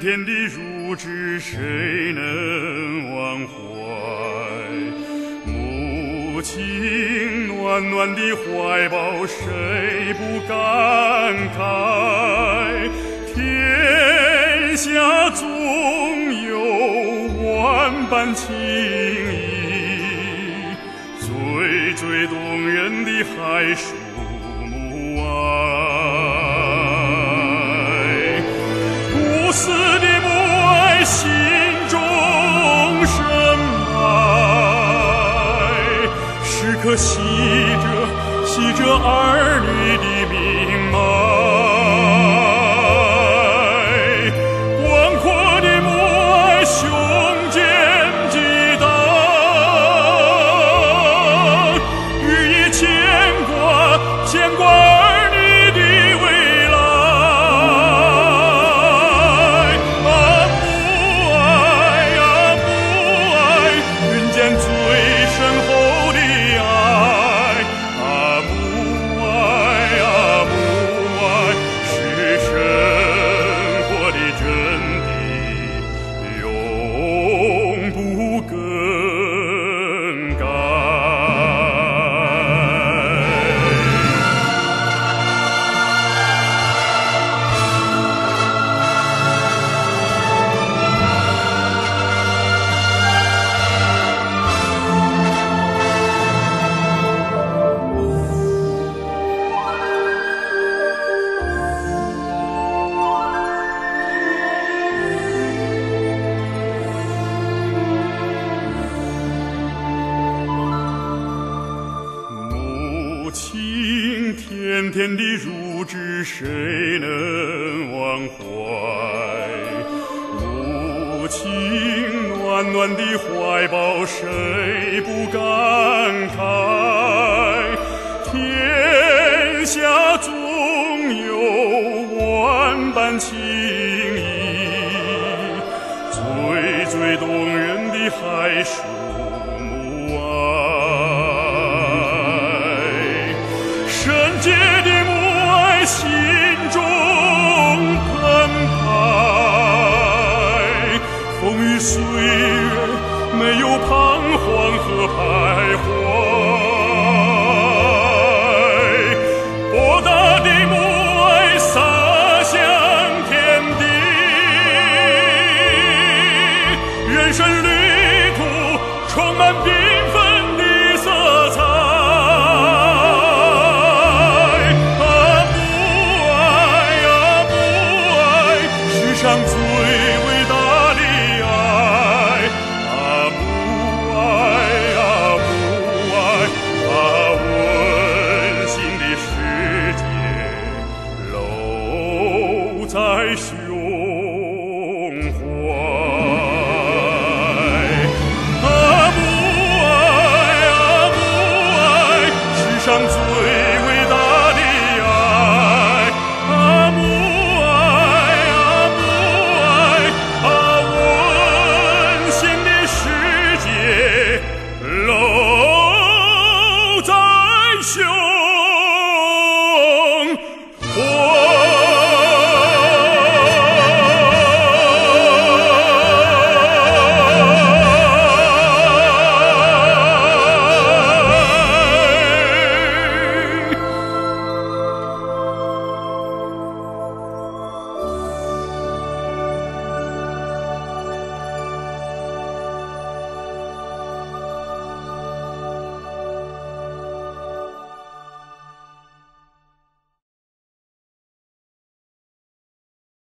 甜的乳汁，谁能忘怀？母亲暖暖的怀抱，谁不感慨？天下总有万般情谊，最最动人的还属母爱。无私的母爱，心中深埋，时刻系着儿女的命脉。广阔的母爱，胸间激荡，日夜牵挂儿女的未来。啊，母爱啊，母爱，人间最深厚的爱。啊，母爱啊，母爱，是生活的真谛，永不更改。母亲甜甜的乳汁，谁能忘怀？母亲暖暖的怀抱，谁不感慨？天下总有万般情谊，最最动人的还属母爱。圣洁的母爱，心中澎湃，风雨岁月没有彷徨和徘徊。博大的母爱洒向天地，人生旅途充满缤纷的色彩。上最伟大的爱，啊母爱啊母爱，把温馨的世界搂在胸。